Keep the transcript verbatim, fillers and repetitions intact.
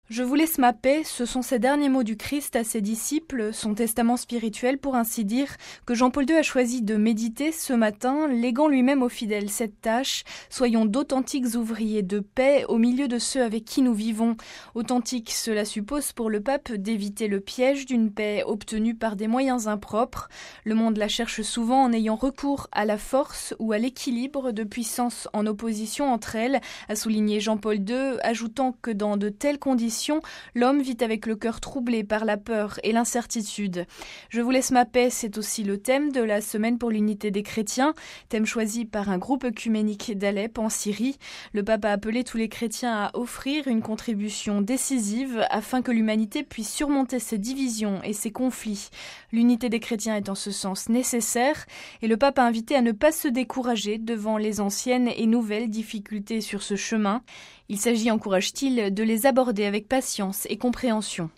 Je vous laisse ma paix, ce sont ces derniers mots du Christ à ses disciples, son testament spirituel pour ainsi dire, que Jean-Paul deux a choisi de méditer ce matin, léguant lui-même aux fidèles cette tâche. Soyons d'authentiques ouvriers de paix au milieu de ceux avec qui nous vivons. Authentique, cela suppose pour le pape d'éviter le piège d'une paix obtenue par des moyens impropres. Le monde la cherche souvent en ayant recours à la force ou à l'équilibre de puissances en opposition entre elles, a souligné Jean-Paul deux, ajoutant que dans de telles conditions, l'homme vit avec le cœur troublé par la peur et l'incertitude. Je vous laisse ma paix, c'est aussi le thème de la semaine pour l'unité des chrétiens, thème choisi par un groupe œcuménique d'Alep en Syrie. Le pape a appelé tous les chrétiens à offrir une contribution décisive afin que l'humanité puisse surmonter ses divisions et ses conflits. L'unité des chrétiens est en ce sens nécessaire et le pape a invité à ne pas se décourager devant les anciennes et nouvelles difficultés sur ce chemin. Il s'agit, encourage-t-il, de les aborder avec patience et compréhension.